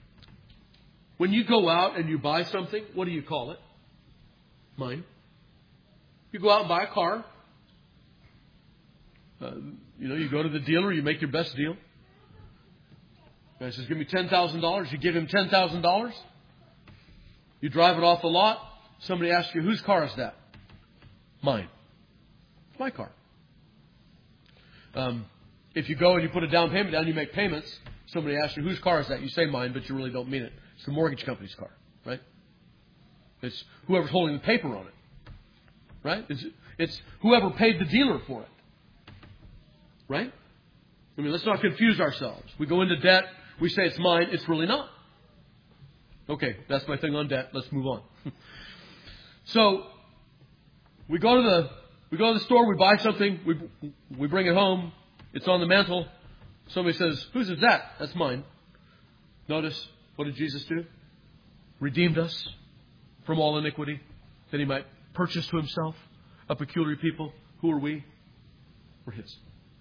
When you go out and you buy something, what do you call it? Mine. You go out and buy a car. You go to the dealer, you make your best deal. The guy says, give me $10,000. You give him $10,000. You drive it off the lot. Somebody asks you, whose car is that? Mine. It's my car. If you go and you put a down payment down, you make payments. Somebody asks you, whose car is that? You say mine, but you really don't mean it. It's the mortgage company's car, right? It's whoever's holding the paper on it, right? It's whoever paid the dealer for it, right? I mean, let's not confuse ourselves. We go into debt. We say it's mine. It's really not. Okay, that's my thing on debt. Let's move on. So we go to the store. We buy something. We bring it home. It's on the mantle. Somebody says, whose is that? That's mine. Notice, what did Jesus do? Redeemed us from all iniquity, that He might purchase to Himself a peculiar people. Who are we? We're His.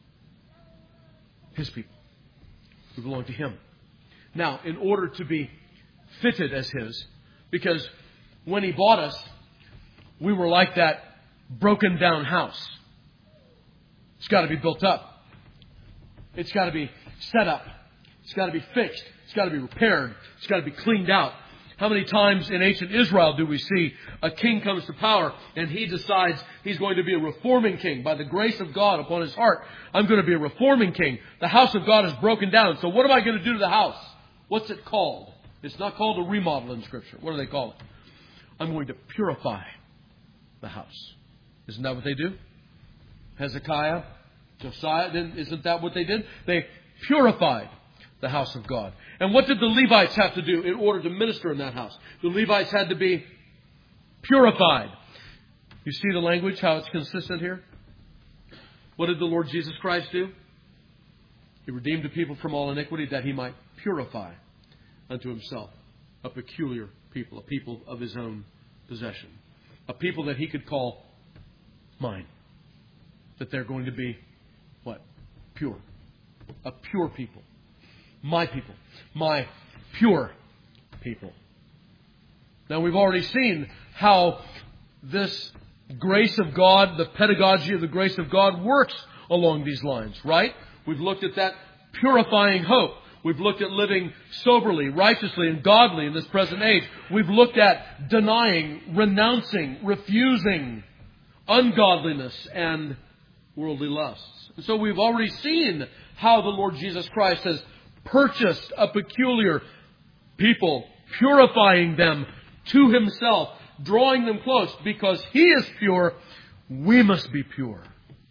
His people. We belong to Him. Now, in order to be fitted as His, because when He bought us, we were like that broken down house. It's got to be built up. It's got to be set up. It's got to be fixed. It's got to be repaired. It's got to be cleaned out. How many times in ancient Israel do we see a king comes to power and he decides he's going to be a reforming king by the grace of God upon his heart? I'm going to be a reforming king. The house of God is broken down. So what am I going to do to the house? What's it called? It's not called a remodel in Scripture. What do they call it? I'm going to purify the house. Isn't that what they do? Hezekiah, Josiah, isn't that what they did? They purified the house of God. And what did the Levites have to do in order to minister in that house? The Levites had to be purified. You see the language, how it's consistent here? What did the Lord Jesus Christ do? He redeemed the people from all iniquity that He might purify unto Himself a peculiar people, a people of His own possession. A people that He could call mine. That they're going to be, what? Pure. A pure people. My people. My pure people. Now we've already seen how this grace of God, the pedagogy of the grace of God works along these lines, right? We've looked at that purifying hope. We've looked at living soberly, righteously, and godly in this present age. We've looked at denying, renouncing, refusing ungodliness and worldly lusts. And so we've already seen how the Lord Jesus Christ has purchased a peculiar people, purifying them to Himself, drawing them close. Because He is pure, we must be pure.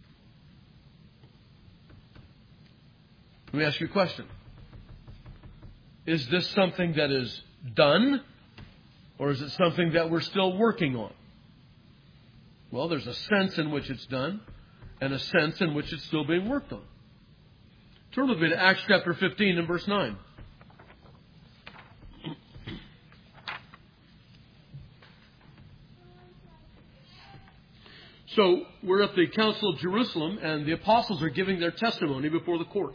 Let me ask you a question. Is this something that is done, or is it something that we're still working on? Well, there's a sense in which it's done, and a sense in which it's still being worked on. Turn with me to Acts chapter 15 and verse 9. So, we're at the Council of Jerusalem, and the apostles are giving their testimony before the court.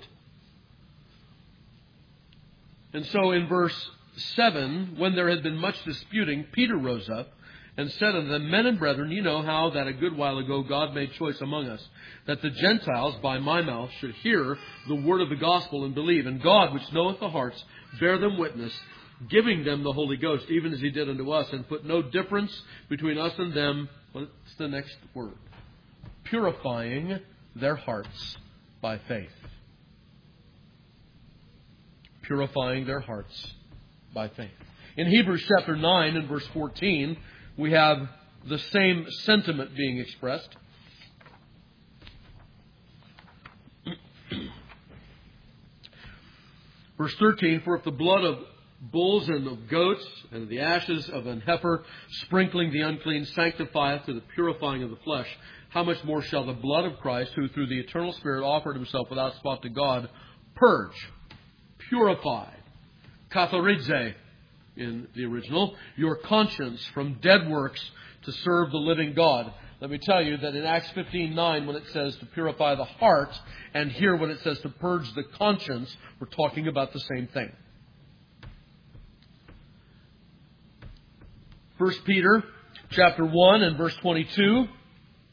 And so in verse 7, when there had been much disputing, Peter rose up and said unto them, Men and brethren, you know how that a good while ago God made choice among us, that the Gentiles by my mouth should hear the word of the gospel and believe. And God, which knoweth the hearts, bear them witness, giving them the Holy Ghost, even as He did unto us, and put no difference between us and them. What's the next word? Purifying their hearts by faith. Purifying their hearts by faith. In Hebrews chapter 9 and verse 14, we have the same sentiment being expressed. Verse 13, For if the blood of bulls and of goats and the ashes of an heifer, sprinkling the unclean, sanctifieth to the purifying of the flesh, how much more shall the blood of Christ, who through the eternal Spirit offered Himself without spot to God, purge, purify, katharidze in the original, your conscience from dead works to serve the living God. Let me tell you that in Acts 15:9, when it says to purify the heart, and here when it says to purge the conscience, we're talking about the same thing. 1 Peter chapter 1 and verse 22.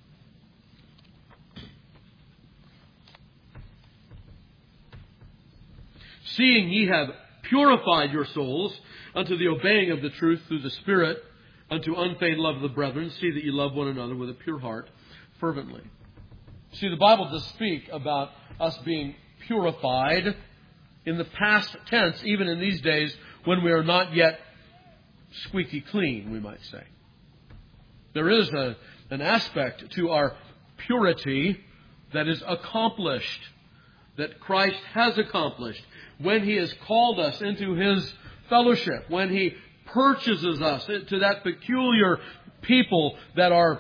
seeing ye have purified your souls unto the obeying of the truth through the Spirit, unto unfeigned love of the brethren, see that ye love one another with a pure heart fervently. See, the Bible does speak about us being purified in the past tense, even in these days when we are not yet squeaky clean, we might say. There is an aspect to our purity that is accomplished, that Christ has accomplished when He has called us into His fellowship, when He purchases us to that peculiar people that are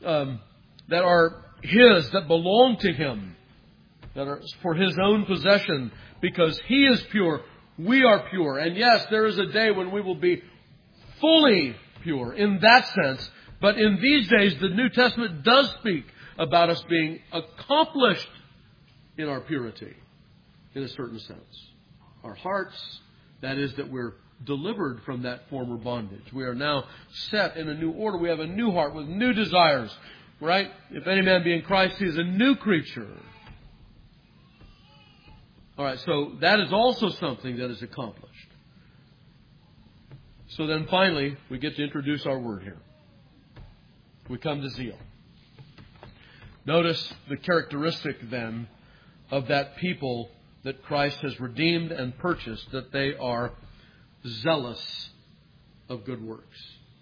His, that belong to Him, that are for His own possession, because He is pure, we are pure. And yes, there is a day when we will be fully pure in that sense. But in these days, the New Testament does speak about us being accomplished in our purity, in a certain sense. Our hearts, that is, that we're delivered from that former bondage. We are now set in a new order. We have a new heart with new desires, right? If any man be in Christ, he is a new creature. All right, so that is also something that is accomplished. So then finally, we get to introduce our word here. We come to zeal. Notice the characteristic then of that people that Christ has redeemed and purchased, that they are zealous of good works.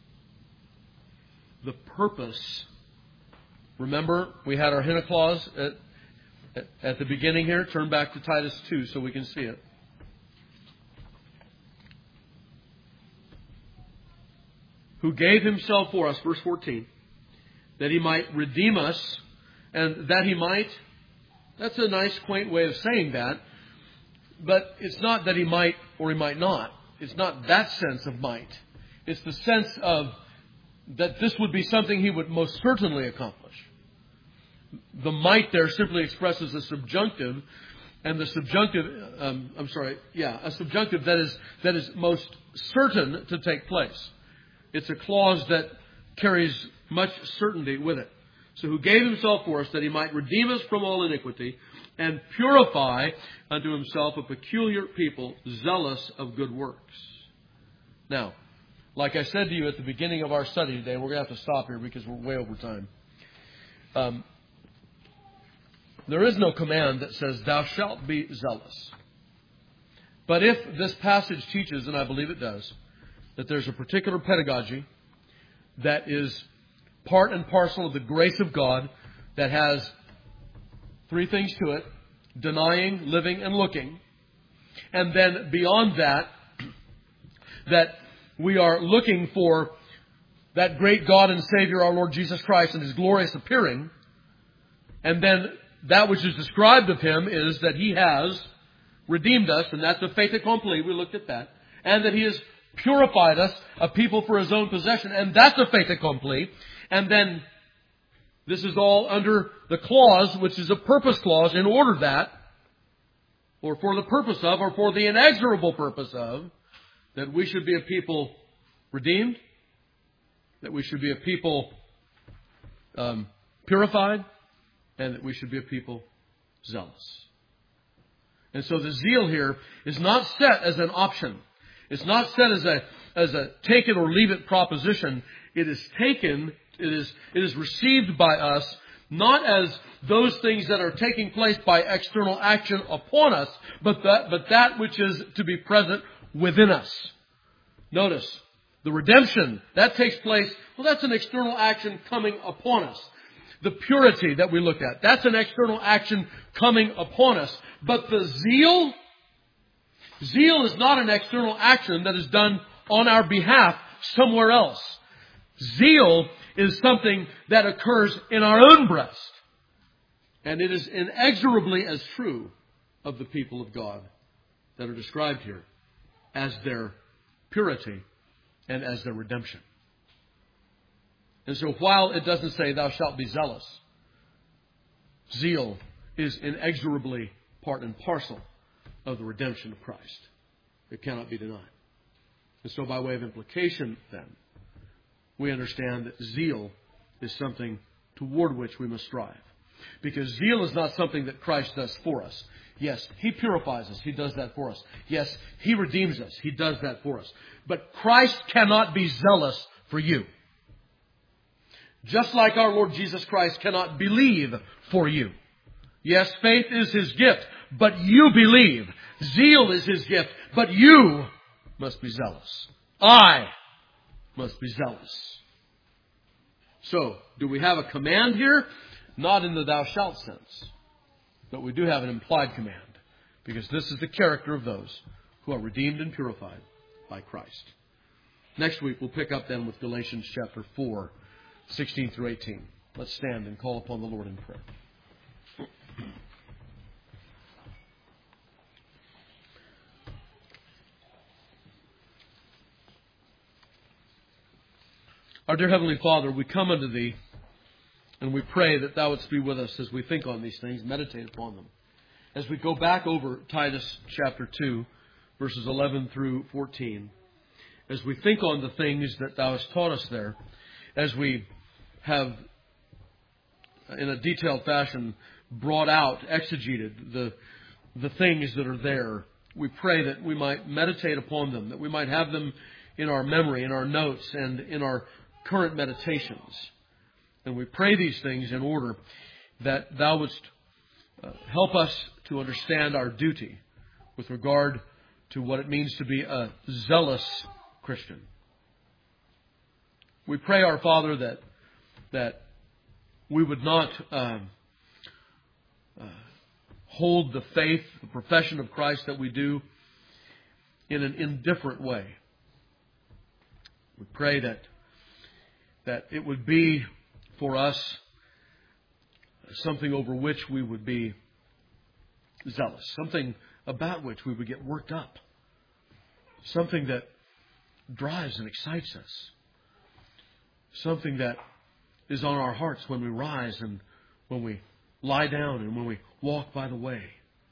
The purpose, remember we had our hina clause at the beginning here. Turn back to Titus 2 so we can see it. Who gave Himself for us, verse 14, that He might redeem us, and that He might, that's a nice, quaint way of saying that, but it's not that He might or He might not. It's not that sense of might. It's the sense of that this would be something He would most certainly accomplish. The might there simply expresses a subjunctive, and the subjunctive, a subjunctive that is most certain to take place. It's a clause that carries much certainty with it. So who gave Himself for us that He might redeem us from all iniquity and purify unto Himself a peculiar people zealous of good works. Now, like I said to you at the beginning of our study today, we're going to have to stop here because we're way over time. There is no command that says, thou shalt be zealous. But if this passage teaches, and I believe it does, that there's a particular pedagogy that is part and parcel of the grace of God that has three things to it: denying, living, and looking. And then beyond that, that we are looking for that great God and Savior, our Lord Jesus Christ, and His glorious appearing. And then that which is described of Him is that He has redeemed us, and that's a fait accompli. We looked at that. And that He has purified us, a people for His own possession, and that's a fait accompli. And then this is all under the clause, which is a purpose clause, in order that, or for the purpose of, or for the inexorable purpose of, that we should be a people redeemed, that we should be a people purified, and that we should be a people zealous. And so the zeal here is not set as an option. It's not set as a take it or leave it proposition. It is taken, it is received by us, not as those things that are taking place by external action upon us, but that which is to be present within us. Notice, the redemption, that takes place, well, that's an external action coming upon us. The purity that we looked at, that's an external action coming upon us. But the zeal is not an external action that is done on our behalf somewhere else. Zeal is something that occurs in our own breast. And it is inexorably as true of the people of God that are described here as their purity and as their redemption. And so while it doesn't say thou shalt be zealous, zeal is inexorably part and parcel of the redemption of Christ. It cannot be denied. And so by way of implication then, we understand that zeal is something toward which we must strive. Because zeal is not something that Christ does for us. Yes, He purifies us. He does that for us. Yes, He redeems us. He does that for us. But Christ cannot be zealous for you. Just like our Lord Jesus Christ cannot believe for you. Yes, faith is His gift, but you believe. Zeal is His gift, but you must be zealous. I must be zealous. So, do we have a command here? Not in the thou shalt sense. But we do have an implied command. Because this is the character of those who are redeemed and purified by Christ. Next week we'll pick up then with Galatians chapter 4, 16 through 18. Let's stand and call upon the Lord in prayer. Our dear Heavenly Father, we come unto Thee and we pray that Thou wouldst be with us as we think on these things, meditate upon them. As we go back over Titus chapter 2, verses 11 through 14, as we think on the things that Thou hast taught us there, as we have, in a detailed fashion, brought out, exegeted the things that are there, we pray that we might meditate upon them, that we might have them in our memory, in our notes, and in our current meditations. And we pray these things in order that Thou wouldst help us to understand our duty with regard to what it means to be a zealous Christian. We pray, our Father, that we would not hold the faith, the profession of Christ that we do in an indifferent way. We pray that it would be for us something over which we would be zealous, something about which we would get worked up, something that drives and excites us, something that is on our hearts when we rise and when we lie down and when we walk by the way.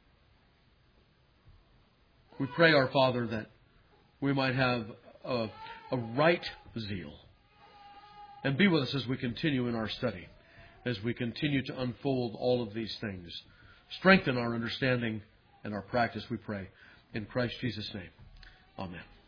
We pray, our Father, that we might have a right zeal. And be with us as we continue in our study, as we continue to unfold all of these things. Strengthen our understanding and our practice, we pray. In Christ Jesus' name. Amen.